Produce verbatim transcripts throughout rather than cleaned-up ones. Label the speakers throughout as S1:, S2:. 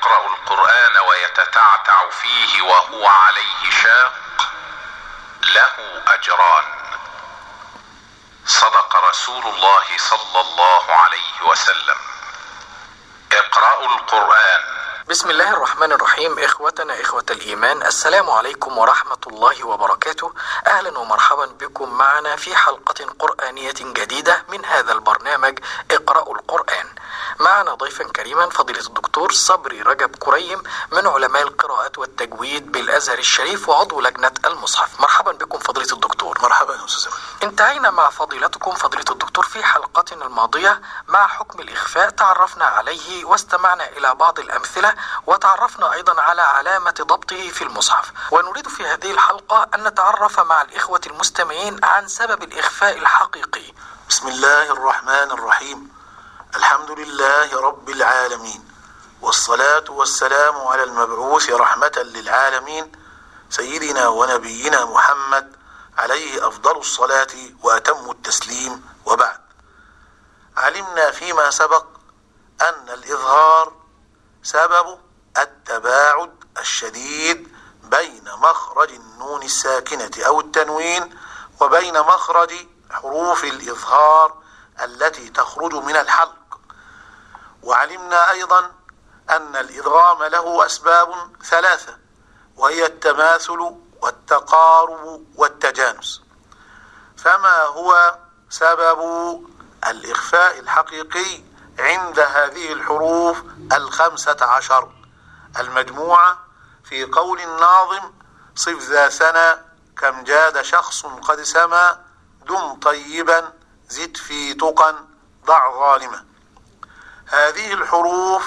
S1: يقرأ القرآن ويتتعتع فيه وهو عليه شاق له أجران. صدق رسول الله صلى الله عليه وسلم. اقرأوا القرآن.
S2: بسم الله الرحمن الرحيم. إخوتنا إخوة الإيمان، السلام عليكم ورحمة الله وبركاته. أهلا ومرحبا بكم معنا في حلقة قرآنية جديدة من هذا البرنامج اقرأوا القرآن. معنا ضيفا كريما فضيلة الدكتور صبري رجب كريم من علماء القراءات والتجويد بالأزهر الشريف وعضو لجنة المصحف. مرحبا بكم فضيلة الدكتور.
S3: مرحبا يا أستاذ.
S2: انتهينا مع فضيلتكم فضيلة الدكتور في حلقتنا الماضية مع حكم الإخفاء، تعرفنا عليه واستمعنا إلى بعض الأمثلة وتعرفنا أيضا على علامة ضبطه في المصحف. ونريد في هذه الحلقة أن نتعرف مع الإخوة المستمعين عن سبب الإخفاء الحقيقي.
S3: بسم الله الرحمن الرحيم. الحمد لله رب العالمين، والصلاة والسلام على المبعوث رحمة للعالمين سيدنا ونبينا محمد عليه أفضل الصلاة وأتم التسليم، وبعد. علمنا فيما سبق أن الإظهار سبب التباعد الشديد بين مخرج النون الساكنة أو التنوين وبين مخرج حروف الإظهار التي تخرج من الحلق. وعلمنا أيضا أن الإدغام له أسباب ثلاثة، وهي التماثل والتقارب والتجانس. فما هو سبب الإخفاء الحقيقي عند هذه الحروف الخمسة عشر المجموعة في قول الناظم: صف ذا سنة كم جاد شخص قد سما دم طيبا زد في تقى ضع ظالما. هذه الحروف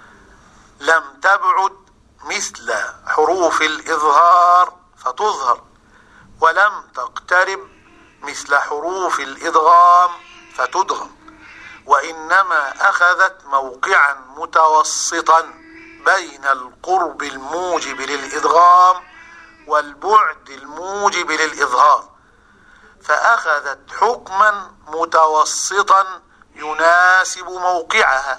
S3: لم تبعد مثل حروف الإظهار فتظهر، ولم تقترب مثل حروف الإدغام فتدغم، وإنما أخذت موقعا متوسطا بين القرب الموجب للإدغام والبعد الموجب للإظهار، فأخذت حكما متوسطا يناسب موقعها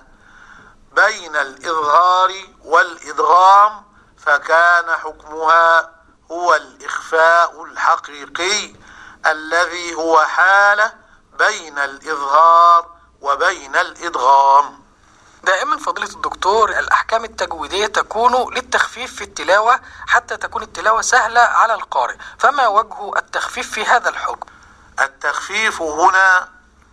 S3: بين الإظهار والإدغام، فكان حكمها هو الإخفاء الحقيقي الذي هو حالة بين الإظهار وبين الإدغام.
S2: دائما فضيلة الدكتور الأحكام التجويدية تكون للتخفيف في التلاوة حتى تكون التلاوة سهلة على القارئ، فما وجه التخفيف في هذا الحكم؟
S3: التخفيف هنا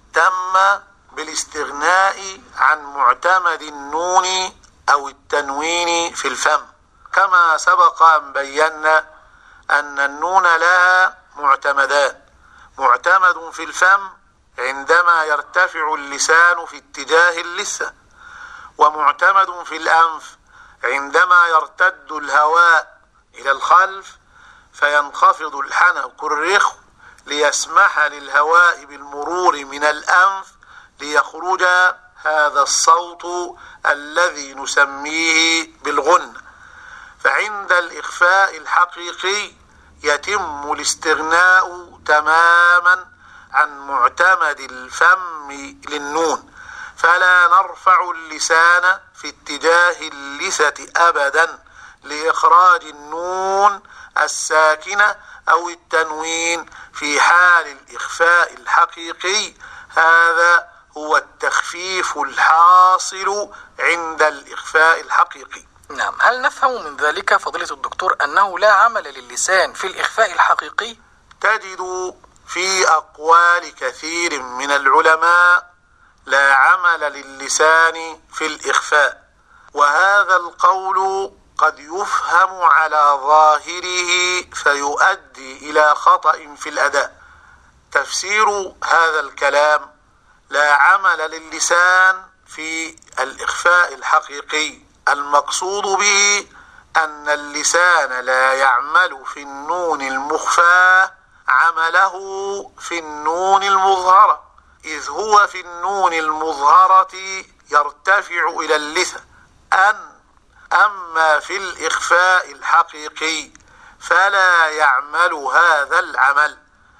S3: تم بالاستغناء عن معتمد النون أو التنوين في الفم، كما سبق أن بينا أن النون لها معتمدان: معتمد في الفم عندما يرتفع اللسان في اتجاه اللثة، ومعتمد في الأنف عندما يرتد الهواء إلى الخلف فينخفض الحنك الرخو ليسمح للهواء بالمرور من الأنف ليخرج هذا الصوت الذي نسميه بالغنة. فعند الإخفاء الحقيقي يتم الاستغناء تماما عن معتمد الفم للنون، فلا نرفع اللسان في اتجاه اللثة أبدا لإخراج النون الساكنة أو التنوين في حال الإخفاء الحقيقي. هذا هو التخفيف الحاصل عند الإخفاء الحقيقي.
S2: نعم. هل نفهم من ذلك فضيلة الدكتور أنه لا عمل للسان في الإخفاء الحقيقي؟
S3: تجد في أقوال كثير من العلماء لا عمل للسان في الإخفاء، وهذا القول قد يفهم على ظاهره فيؤدي إلى خطأ في الأداء. تفسير هذا الكلام: لا عمل للسان في الإخفاء الحقيقي، المقصود به أن اللسان لا يعمل في النون المخفاة عمله في النون المظهرة، إذ هو في النون المظهرة يرتفع إلى اللثة. أن أما في الإخفاء الحقيقي فلا يعمل هذا العمل.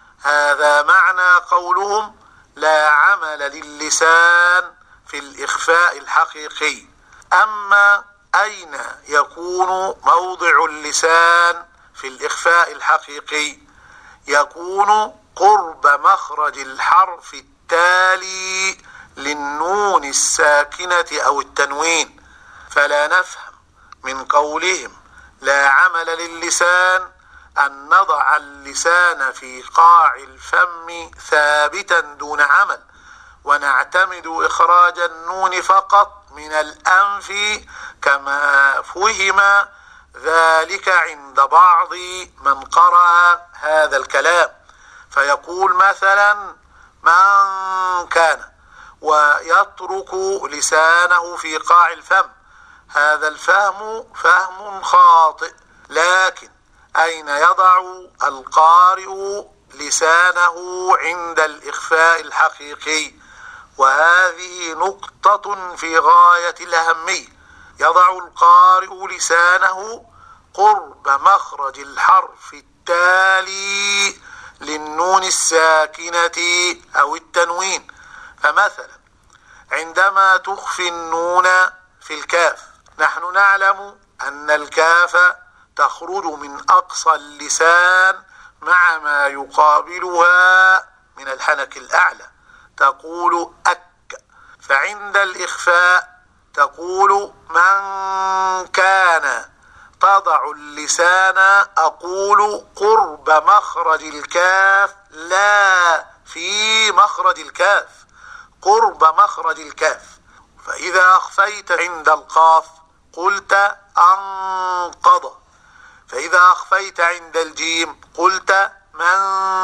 S3: هذا معنى قولهم لا عمل للسان في الإخفاء الحقيقي. أما أين يكون موضع اللسان في الإخفاء الحقيقي؟ يكون قرب مخرج الحرف التالي للنون الساكنة أو التنوين. فلا نفهم من قولهم لا عمل للسان أن نضع اللسان في قاع الفم ثابتا دون عمل، ونعتمد إخراج النون فقط من الأنف كما فهم ذلك عند بعض من قرأ هذا الكلام، فيقول مثلا من كان ويترك لسانه في قاع الفم. هذا الفهم فهم خاطئ، لكن أين يضع القارئ لسانه عند الإخفاء الحقيقي؟ وهذه نقطة في غاية الأهمية. يضع القارئ لسانه قرب مخرج الحرف التالي للنون الساكنة أو التنوين. فمثلا عندما تخفي النون في الكاف، نحن نعلم أن الكاف تخرج من أقصى اللسان مع ما يقابلها من الحنك الأعلى، تقول أك. فعند الإخفاء تقول من كان، تضع اللسان أقول قرب مخرج الكاف لا في مخرج الكاف، قرب مخرج الكاف. فإذا أخفيت عند القاف قلت أنقض، فإذا أخفيت عند الجيم قلت من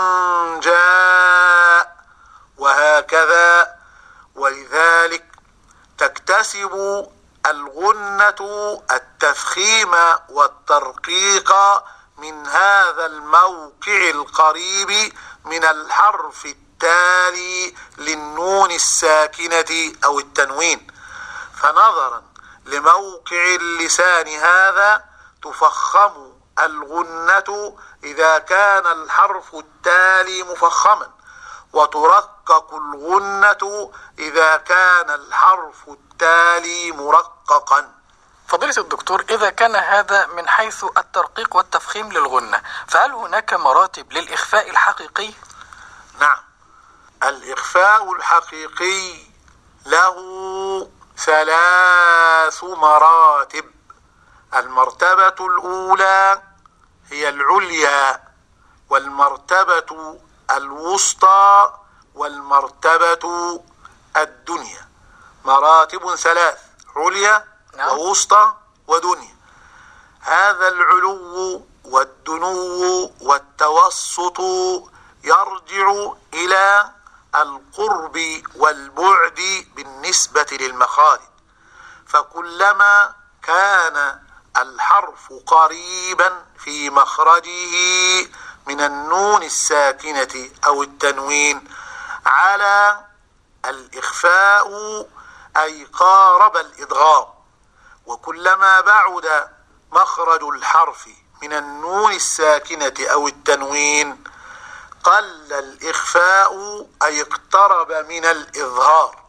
S3: جاء، وهكذا. ولذلك تكتسب الغنة التفخيم والترقيق من هذا الموقع القريب من الحرف التالي للنون الساكنة أو التنوين. فنظرا لموقع اللسان هذا تفخم الغنة إذا كان الحرف التالي مفخما، وترقق الغنة إذا كان الحرف التالي مرققا.
S2: فضيلة الدكتور، إذا كان هذا من حيث الترقيق والتفخيم للغنة، فهل هناك مراتب للإخفاء الحقيقي؟
S3: نعم، الإخفاء الحقيقي له ثلاث مراتب. المرتبة الأولى هي العليا، والمرتبة الوسطى، والمرتبة الدنيا. مراتب ثلاث: عليا ووسطى ودنيا. هذا العلو والدنو والتوسط يرجع إلى القرب والبعد بالنسبة للمخارج، فكلما كان الحرف قريبا في مخرجه من النون الساكنة أو التنوين على الإخفاء أي قارب الإدغام، وكلما بعد مخرج الحرف من النون الساكنة أو التنوين قل الإخفاء أي اقترب من الإظهار.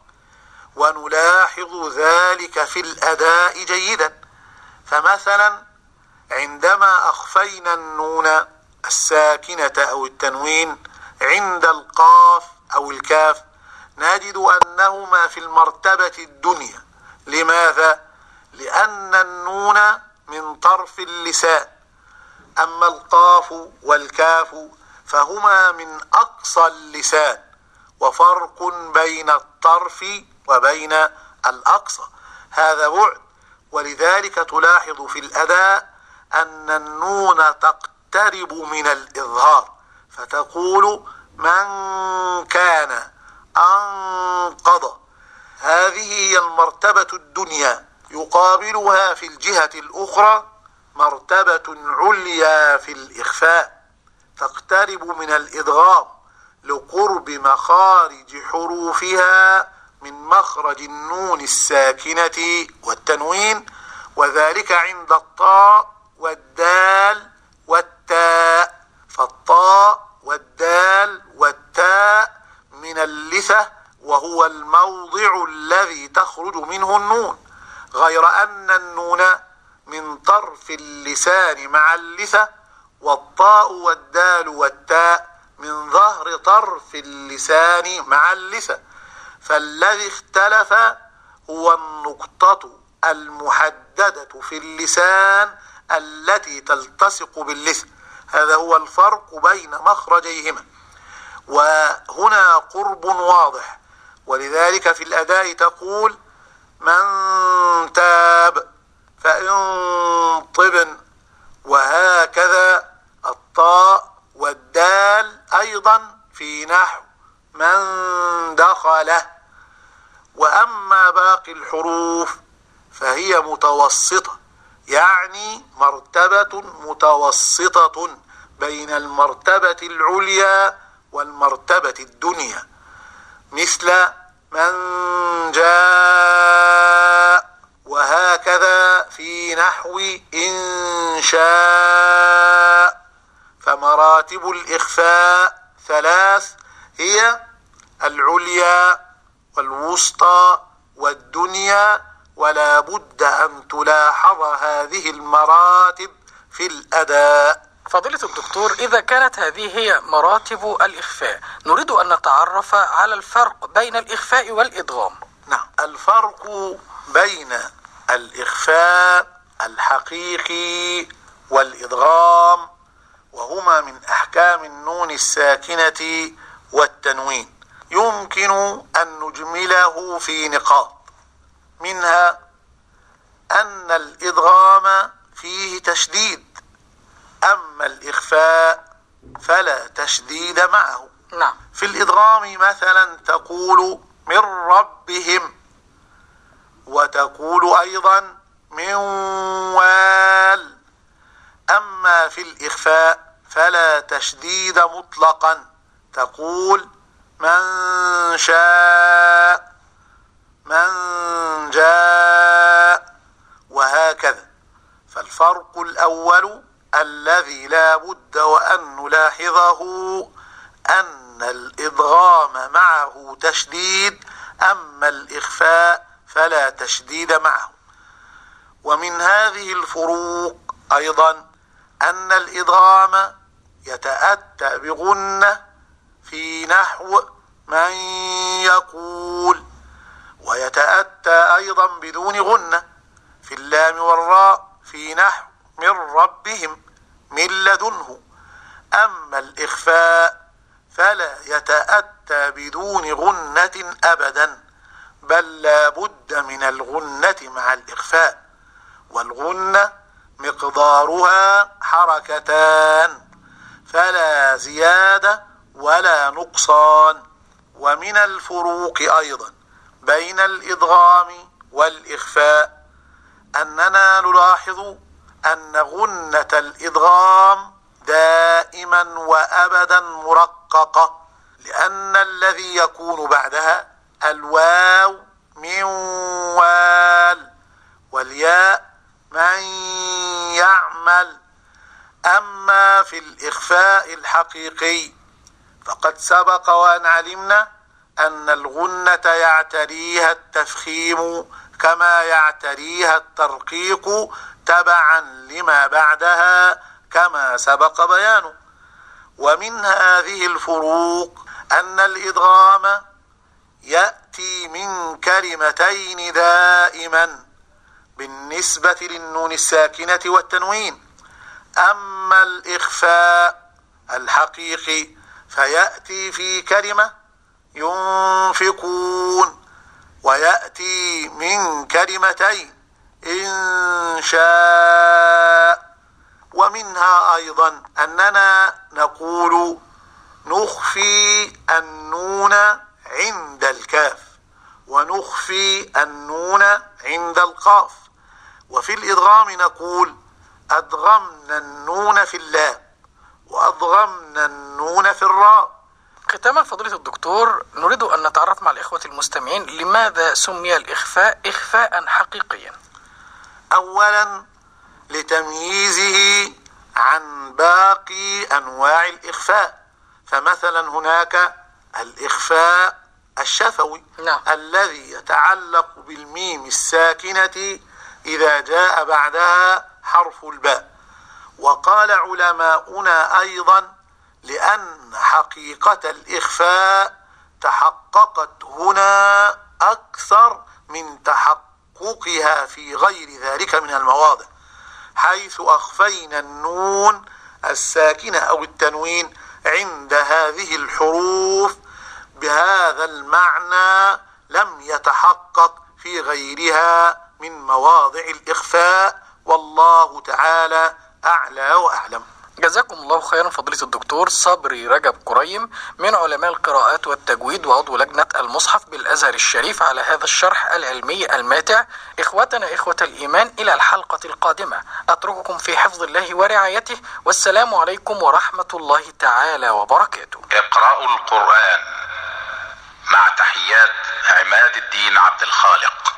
S3: ونلاحظ ذلك في الأداء جيدا. فمثلا عندما أخفينا النون الساكنة أو التنوين عند القاف أو الكاف نجد أنهما في المرتبة الدنيا. لماذا؟ لأن النون من طرف اللسان، أما القاف والكاف فهما من أقصى اللسان، وفرق بين الطرف وبين الأقصى، هذا بعد. ولذلك تلاحظ في الأداء أن النون تقترب من الإظهار، فتقول من كان أنقض. هذه هي المرتبة الدنيا. يقابلها في الجهة الأخرى مرتبة عليا في الإخفاء، تقترب من الإدغام لقرب مخارج حروفها من مخرج النون الساكنة والتنوين، وذلك عند الطاء والدال والتاء. فالطاء والدال والتاء من اللثة، وهو الموضع الذي تخرج منه النون، غير أن النون والنون من طرف اللسان مع اللثة، والطاء والدال والتاء من ظهر طرف اللسان مع اللثة. فالذي اختلف هو النقطة المحددة في اللسان التي تلتصق باللثة. هذا هو الفرق بين مخرجيهما، وهنا قرب واضح. ولذلك في الأداء تقول من تاب فإن طبن، وهكذا الطاء والدال أيضا في نحو من دخله. وأما باقي الحروف فهي متوسطة، يعني مرتبة متوسطة بين المرتبة العليا والمرتبة الدنيا، مثل من جاء، وهكذا في نحو إن شاء. فمراتب الإخفاء ثلاث، هي العليا والوسطى والدنيا، ولا بد أن تلاحظ هذه المراتب في الأداء.
S2: فضيلة الدكتور، إذا كانت هذه هي مراتب الإخفاء، نريد أن نتعرف على الفرق بين الإخفاء والإدغام.
S3: نعم، الفرق بين الإخفاء الحقيقي والإدغام، وهما من أحكام النون الساكنة والتنوين، يمكن أن نجمله في نقاط. منها أن الإدغام فيه تشديد، أما الإخفاء فلا تشديد معه.
S2: نعم.
S3: في الإدغام مثلا تقول من ربهم، وتقول أيضا من وال. أما في الإخفاء فلا تشديد مطلقا، تقول من شاء، من جاء، وهكذا. فالفرق الأول الذي لا بد وأن نلاحظه أن الإدغام معه تشديد، أما الإخفاء فلا تشديد معه. ومن هذه الفروق أيضا أن الإدغام يتأتى بغنة في نحو من يقول، ويتأتى أيضا بدون غنة في اللام والراء في نحو من ربهم من لدنه. أما الإخفاء فلا يتأتى بدون غنة أبدا، بل لا بد من الغنة مع الإخفاء، والغنة مقدارها حركتان، فلا زيادة ولا نقصان. ومن الفروق أيضا بين الإدغام والإخفاء أننا نلاحظ أن غنة الإدغام دائما وأبدا مرققة، لأن الذي يكون بعدها الواو من وال، والياء من يعمل. أما في الإخفاء الحقيقي فقد سبق وأن علمنا أن الغنة يعتريها التفخيم كما يعتريها الترقيق تبعا لما بعدها كما سبق بيانه. ومن هذه الفروق أن الإدغام يأتي من كلمتين دائما بالنسبة للنون الساكنة والتنوين. أما الإخفاء الحقيقي فيأتي في كلمة ينفقون، ويأتي من كلمتين إن شاء. ومنها أيضا أننا نقول نخفي النون عند الكاف، ونخفي النون عند القاف. وفي الإدغام نقول أدغمنا النون في اللام، وأدغمنا النون في الراء.
S2: ختاما فضيلة الدكتور، نريد أن نتعرف مع الإخوة المستمعين لماذا سمي الإخفاء إخفاء حقيقيا؟
S3: أولا لتمييزه عن باقي أنواع الإخفاء. فمثلا هناك الإخفاء الشفوي،
S2: نعم.
S3: الذي يتعلق بالميم الساكنة إذا جاء بعدها حرف الباء. وقال علماؤنا أيضا لأن حقيقة الإخفاء تحققت هنا أكثر من تحققها في غير ذلك من المواضع، حيث أخفينا النون الساكنة أو التنوين عند هذه الحروف بهذا المعنى لم يتحقق في غيرها من مواضع الإخفاء، والله تعالى أعلى وأعلم.
S2: جزاكم الله خيرا فضيلة الدكتور صبري رجب كريم من علماء القراءات والتجويد وعضو لجنة المصحف بالأزهر الشريف على هذا الشرح العلمي الماتع. إخوتنا إخوة الإيمان، إلى الحلقة القادمة أترككم في حفظ الله ورعايته، والسلام عليكم ورحمة الله تعالى وبركاته.
S1: اقرأوا القرآن مع تحيات عماد الدين عبد الخالق.